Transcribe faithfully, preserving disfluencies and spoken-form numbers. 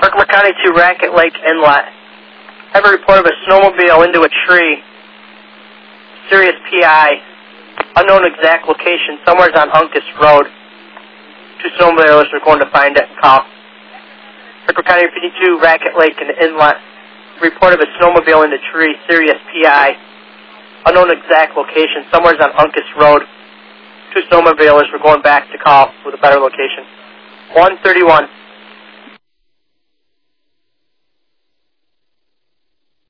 Herkimer County to Racket Lake Inlet. I have a report of a snowmobile into a tree. Serious P I. Unknown exact location. Somewhere's on Uncas Road. Two snowmobilers are going to find it and call. Herkimer County fifty-two, Racket Lake and Inlet. Report of a snowmobile in the tree. Serious P I. Unknown exact location. Somewhere's on Uncas Road. Two snowmobilers were going back to call with a better location. one thirty-one.